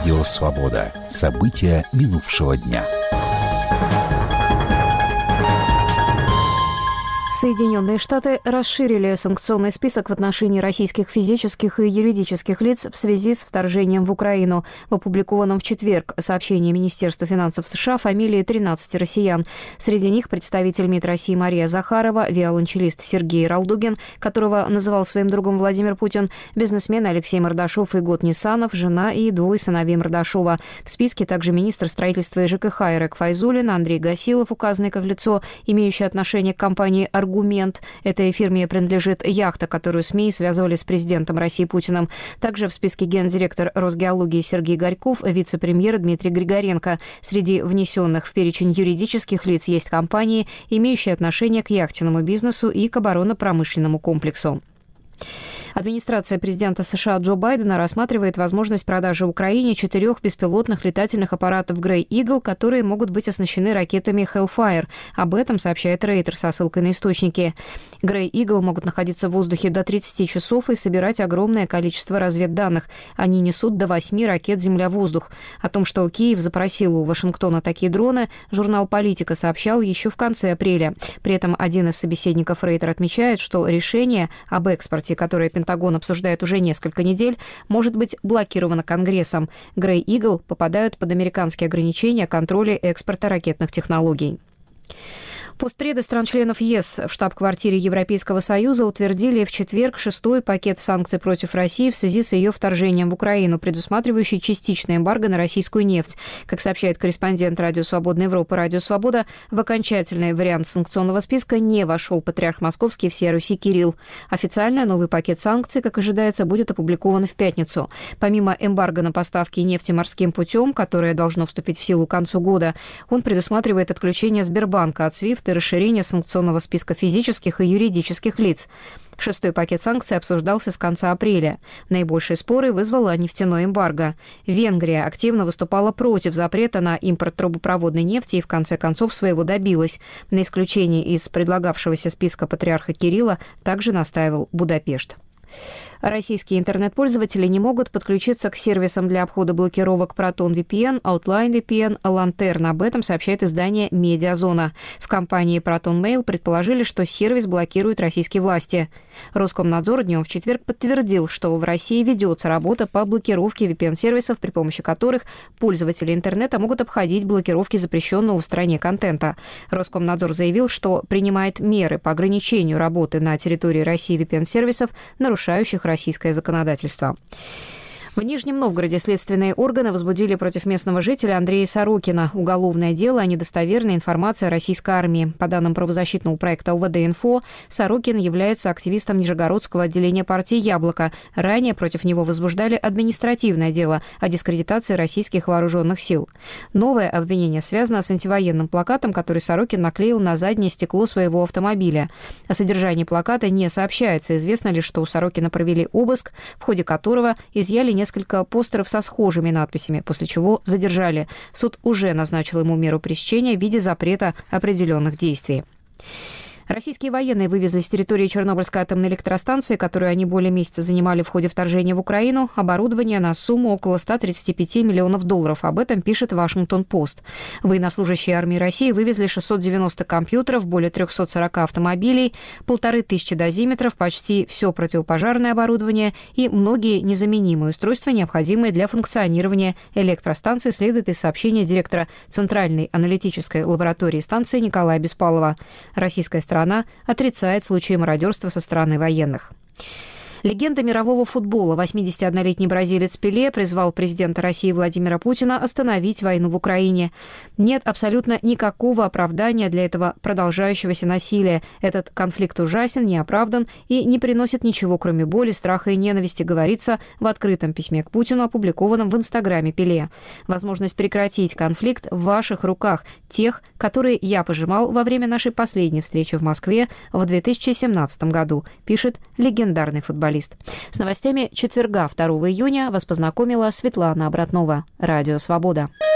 Радио «Свобода». События минувшего дня. Соединенные Штаты расширили санкционный список в отношении российских физических и юридических лиц в связи с вторжением в Украину. В опубликованном в четверг сообщении Министерства финансов США фамилии 13 россиян. Среди них представитель МИД России Мария Захарова, виолончелист Сергей Ралдугин, которого называл своим другом Владимир Путин, бизнесмен Алексей Мордашов и Гот Нисанов, жена и двое сыновей Мордашова. В списке также министр строительства и ЖКХ Ирек Файзуллин, Андрей Гасилов, указанный как лицо, имеющее отношение к компании «Аргумент». Этой фирме принадлежит яхта, которую СМИ связывали с президентом России Путиным. Также в списке гендиректор Росгеологии Сергей Горьков, вице-премьер Дмитрий Григоренко. Среди внесенных в перечень юридических лиц есть компании, имеющие отношение к яхтенному бизнесу и к оборонно-промышленному комплексу. Администрация президента США Джо Байдена рассматривает возможность продажи Украине 4 беспилотных летательных аппаратов Grey Eagle, которые могут быть оснащены ракетами Hellfire. Об этом сообщает Рейтер со ссылкой на источники. Grey Eagle могут находиться в воздухе до 30 часов и собирать огромное количество разведданных. Они несут до 8 ракет «Земля-воздух». О том, что Киев запросил у Вашингтона такие дроны, журнал «Политика» сообщал еще в конце апреля. При этом один из собеседников Рейтер отмечает, что решение об экспорте, которое Пентагон обсуждает уже несколько недель, может быть блокировано Конгрессом. Grey Eagle попадают под американские ограничения о контроле экспорта ракетных технологий. Постпреды стран-членов ЕС в штаб-квартире Европейского Союза утвердили в четверг 6-й пакет санкций против России в связи с ее вторжением в Украину, предусматривающий частичное эмбарго на российскую нефть. Как сообщает корреспондент Радио Свободной Европы «Радио Свобода», в окончательный вариант санкционного списка не вошел патриарх Московский всея Руси Кирилл. Официально новый пакет санкций, как ожидается, будет опубликован в пятницу. Помимо эмбарго на поставки нефти морским путем, которое должно вступить в силу к концу года, он предусматривает отключение Сбербанка от SWIFT и расширение санкционного списка физических и юридических лиц. 6-й пакет санкций обсуждался с конца апреля. Наибольшие споры вызвало нефтяное эмбарго. Венгрия активно выступала против запрета на импорт трубопроводной нефти и в конце концов своего добилась. На исключение из предлагавшегося списка патриарха Кирилла также настаивал Будапешт. Российские интернет-пользователи не могут подключиться к сервисам для обхода блокировок Proton VPN, Outline VPN, Lantern. Об этом сообщает издание «Медиазона». В компании Proton Mail предположили, что сервис блокируют российские власти. Роскомнадзор днем в четверг подтвердил, что в России ведется работа по блокировке VPN-сервисов, при помощи которых пользователи интернета могут обходить блокировки запрещенного в стране контента. Роскомнадзор заявил, что принимает меры по ограничению работы на территории России VPN-сервисов, нарушающих российское законодательство. В Нижнем Новгороде следственные органы возбудили против местного жителя Андрея Сорокина уголовное дело о недостоверной информации о российской армии. По данным правозащитного проекта УВД-Инфо, Сорокин является активистом Нижегородского отделения партии «Яблоко». Ранее против него возбуждали административное дело о дискредитации российских вооруженных сил. Новое обвинение связано с антивоенным плакатом, который Сорокин наклеил на заднее стекло своего автомобиля. О содержании плаката не сообщается. Известно лишь, что у Сорокина провели обыск, в ходе которого изъяли несколько постеров со схожими надписями, после чего задержали. Суд уже назначил ему меру пресечения в виде запрета определенных действий. Российские военные вывезли с территории Чернобыльской атомной электростанции, которую они более месяца занимали в ходе вторжения в Украину, оборудование на сумму около 135 миллионов долларов. Об этом пишет Вашингтон-Пост. Военнослужащие армии России вывезли 690 компьютеров, более 340 автомобилей, 1500 дозиметров, почти все противопожарное оборудование и многие незаменимые устройства, необходимые для функционирования электростанции, следует из сообщения директора Центральной аналитической лаборатории станции Николая Беспалова. Российская сторона отрицает случаи мародерства со стороны военных. Легенда мирового футбола, 81-летний бразилец Пеле, призвал президента России Владимира Путина остановить войну в Украине. Нет абсолютно никакого оправдания для этого продолжающегося насилия. Этот конфликт ужасен, неоправдан и не приносит ничего, кроме боли, страха и ненависти, говорится в открытом письме к Путину, опубликованном в Инстаграме Пеле. Возможность прекратить конфликт в ваших руках, тех, которые я пожимал во время нашей последней встречи в Москве в 2017 году, пишет легендарный футболист. С новостями четверга, 2 июня, вас познакомила Светлана Обратнова. Радио «Свобода».